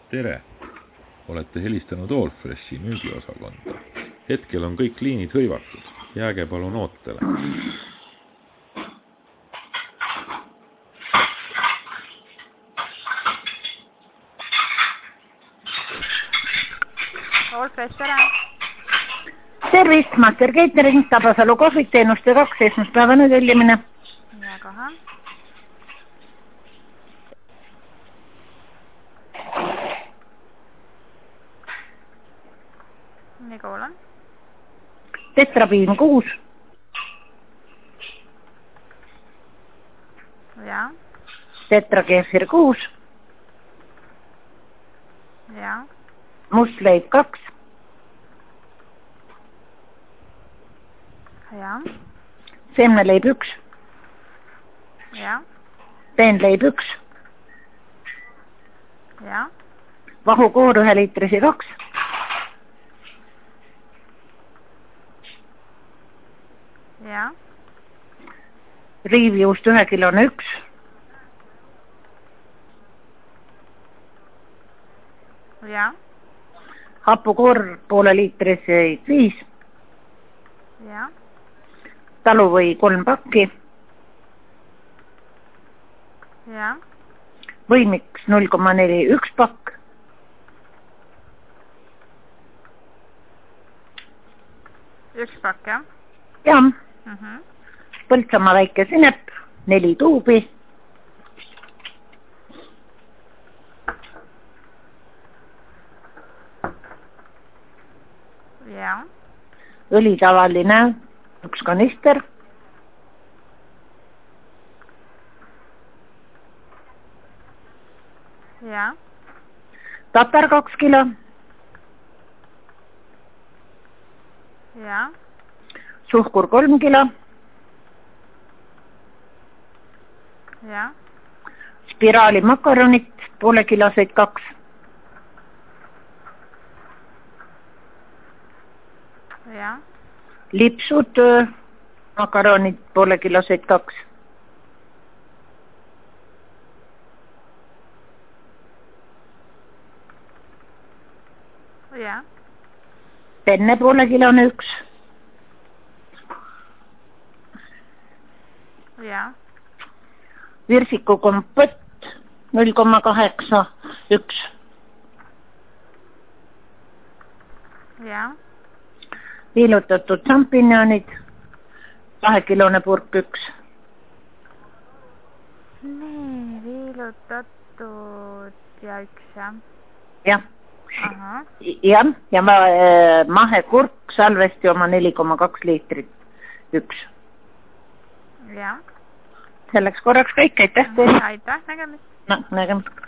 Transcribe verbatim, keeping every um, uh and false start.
Tere! Olete helistanud Allfreshi müügiosakonda. Hetkel on kõik liinid hõivatud. Jääge palun ootele. Allfresh, tere! Tervist, Master Catering, Tabasalu kohvik, teenuste kaks, esmaspäevane tellimine. Ja kohe. Nii kuulan. Tetrapiim kuus. Ja. Tetrakeefir kuus. Ja. Mustleib kaks. Ja. Seemneleib üks. Ja. Peenleib üks. Ja. Vahukoor ühe liitrisi kaks. Ja. Riivjuust ühe kilone üks. Ja. Hapukoor poole liitrisi viis. Ja. Taluvõi kolm pakki. Ja. Võimiks null koma neli üks pakk. Üks pakk, jah? Ja. Mhm. Põltsamaa väike sinep, neli tuubi. Ja. Õli tavaline, üks kanister. Ja. Tatar kaks kilo. Ja. Suhkur kolm kilo. Ja. Spiraali makaronit, poole kiloseid kaks. Ja. Lipsud, makaronid, poole kiloseid kaks. Ja. Penne poole kilone üks. Ja. Virsiku kompott, null koma kaheksa üks. Ja. Viilutatud šampinjonid, kahekilone purk üks. Nii, viilutatud ja üks, jah? Jah. Aha. Jah, ja ma, mahekurk, salvesti oma neli koma kaks liitrit üks. Ja. Selleks korraks kõik, aitäh teile. Aitäh, nägemist. No, nägemist.